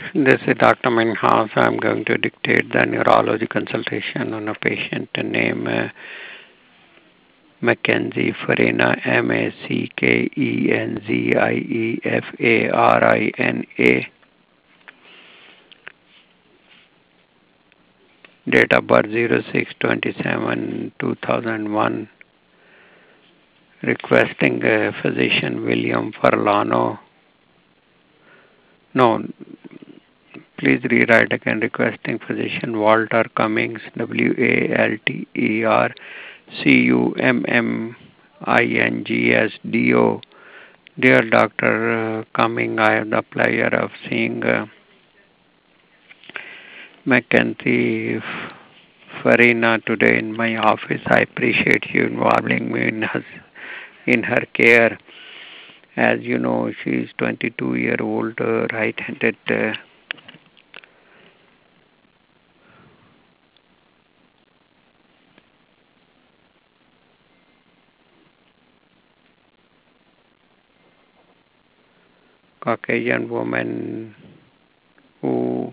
This is Dr. Minhas. I'm going to dictate the neurology consultation on a patient named Mackenzie Farina, Mackenzie Date of birth 06/27/2001. Requesting physician William Farlano. No, please rewrite again. Requesting physician Walter Cummings, WalterCummings. Dear Dr. Cumming, I have the pleasure of seeing Mackenzie Farina today in my office. I appreciate you involving me in her care. As you know, she is 22-year-old right-handed Caucasian woman who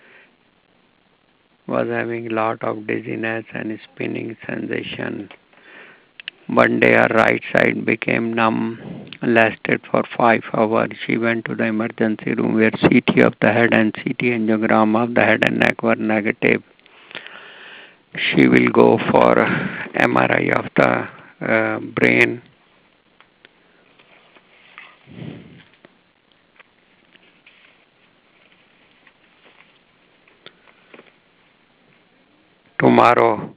was having a lot of dizziness and spinning sensation. One day her right side became numb, lasted for 5 hours. She went to the emergency room where CT of the head and CT angiogram of the head and neck were negative. She will go for MRI of the brain. Tomorrow,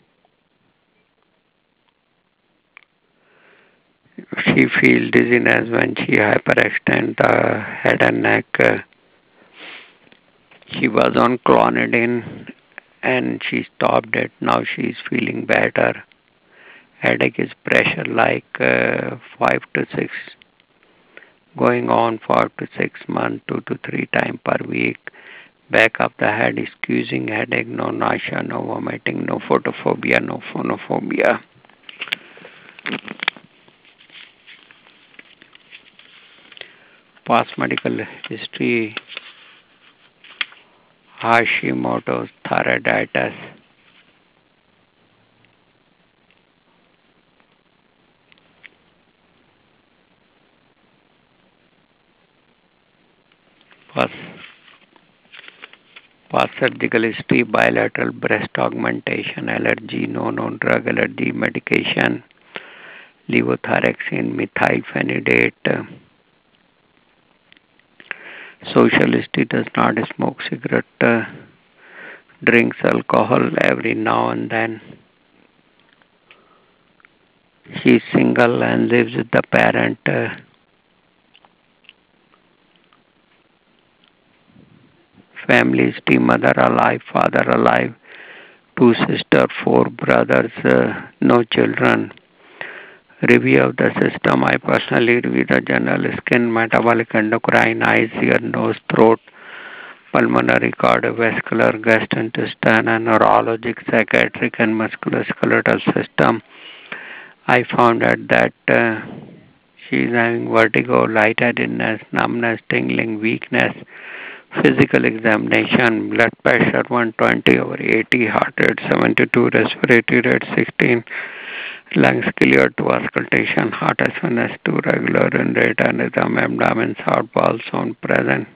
she feels dizziness when she hyperextend the head and neck. She was on clonidine and she stopped it. Now she is feeling better. Headache is pressure like 5 to 6, going on 4 to 6 months, 2 to 3 times per week. Back of the head is squeezing headache, no nausea, no vomiting, no photophobia, no phonophobia. Past medical history: Hashimoto's thyroiditis. Past surgical history: bilateral breast augmentation, allergy, no known drug allergy, medication, levothyroxine, methylphenidate. Social history: does not smoke cigarette, drinks alcohol every now and then. She is single and lives with the parent. Family history: mother alive, father alive, 2 sisters, 4 brothers, no children. Review of the system: I personally review the general skin, metabolic, endocrine, eyes, ear, nose, throat, pulmonary, cardiovascular, gastrointestinal, and neurologic, psychiatric, and musculoskeletal system. I found out that she is having vertigo, lightheadedness, numbness, tingling, weakness. Physical examination: blood pressure 120/80, heart rate 72, respiratory rate 16, lungs clear to auscultation, heart S1S2 regular and rate and rhythm, abdomen sound, bowel sound present.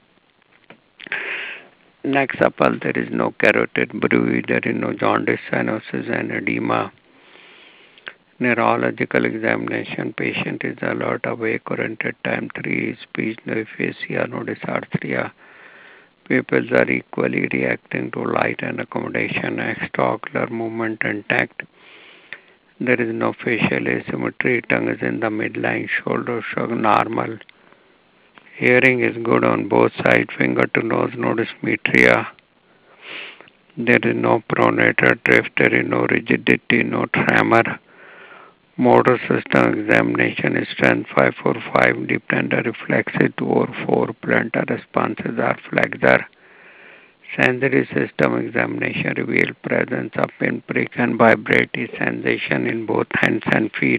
Next supple, there is no carotid bruit, there is no jaundice, cyanosis, and edema. Neurological examination: patient is alert, awake, oriented, time 3, speech, no aphasia, no dysarthria. Pupils are equally reacting to light and accommodation, extraocular movement intact. There is no facial asymmetry, tongue is in the midline, shoulder shrug normal. Hearing is good on both sides, finger to nose, no dysmetria. There is no pronator drift, there is no rigidity, no tremor. Motor system examination: strength 545, deep tender reflexes 2/4, plantar responses are flexor. Sensory system examination revealed presence of pinprick and vibratory sensation in both hands and feet.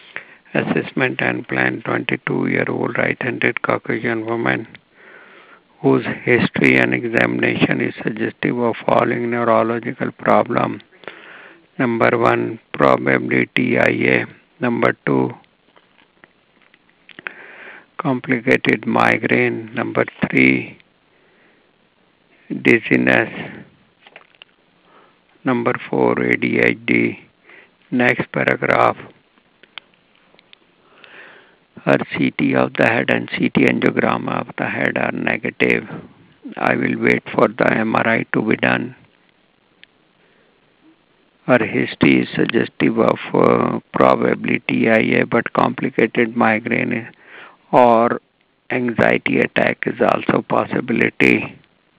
Assessment and plan: 22-year-old right-handed Caucasian woman whose history and examination is suggestive of following neurological problem. Number one, probably TIA. Number two, complicated migraine. Number three, dizziness. Number four, ADHD. Next paragraph. Her CT of the head and CT angiogram of the head are negative. I will wait for the MRI to be done. Her history is suggestive of probably TIA, but complicated migraine or anxiety attack is also possibility.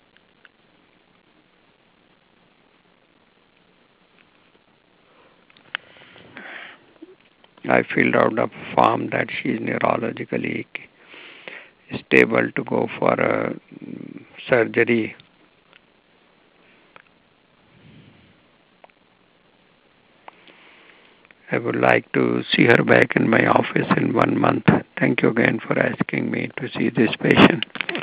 I filled out a form that she is neurologically stable to go for a surgery. I would like to see her back in my office in 1 month. Thank you again for asking me to see this patient.